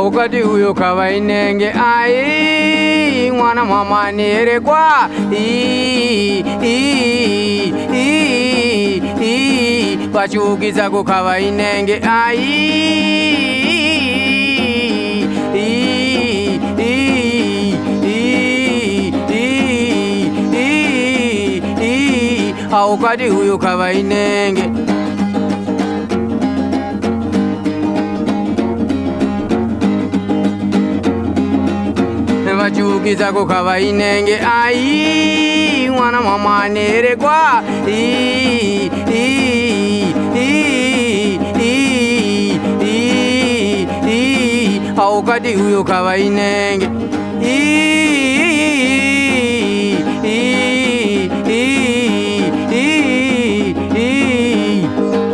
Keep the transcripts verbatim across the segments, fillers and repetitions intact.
haukati huyo kava inenge ai mwana mamani ere kwa i i i i pachukiza kukava inenge ai i i i i i haukati huyo kava inenge vachukiza kukava inenge ai mwana mamani ere kwa i i i i i i haukati huyo kava inenge i i i i i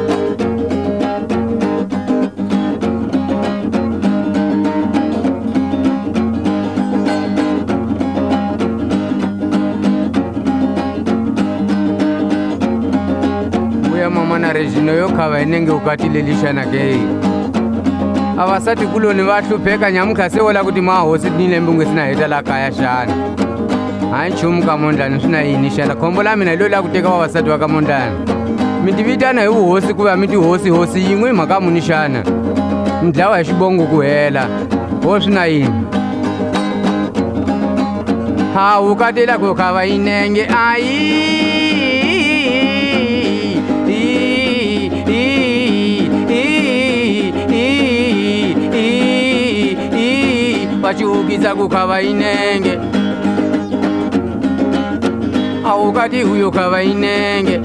mama na Regino yo kava inenge ukatilelishana ke avasati kuloni vahlupeka nyamuka sewola kuti mahosi tinilembungwe sina heta la kaya shana hayi nchumu kamondlani swina yini shala khombo la mina ilo la kuteka vavasati va kamondlani mi tivitana hi vuhosi ku va mi tihosi hosi yin'we hi mhaka muni xana mi dlawa hi xibongo ku hela ho swina yini hawu katela ku kava inenge ayi vachukiza kukava inenge haukati huyo kava inenge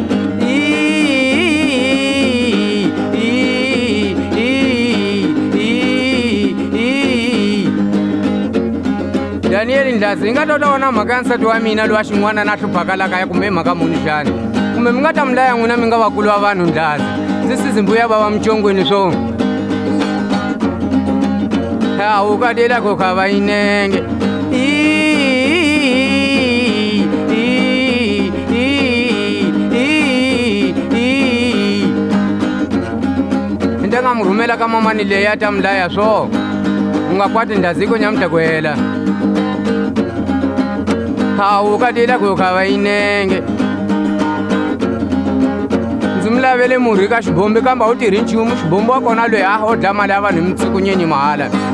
Danieli ndazi ingatotaona mhaka nsati wa mina lwa xin'wana na hluphakalakaya kumbe mhaka muni xana kumbe mi nga ta mi laya n'wina mi nga vakulu va vanhu ndazi ndzi sizimbuya va va muchongweni swo haukatela kukava inenge ndanga murumela ka mamani leya ta mlaya swo ungakwati ndaziko nyamta kwela haukatela kukava inenge ndzimlavele murhi ka xibombe kamba u tirhi nchumu xibombe wa kona loyi a o dya mali ya vanhu hi mitsiko nyenyi mahala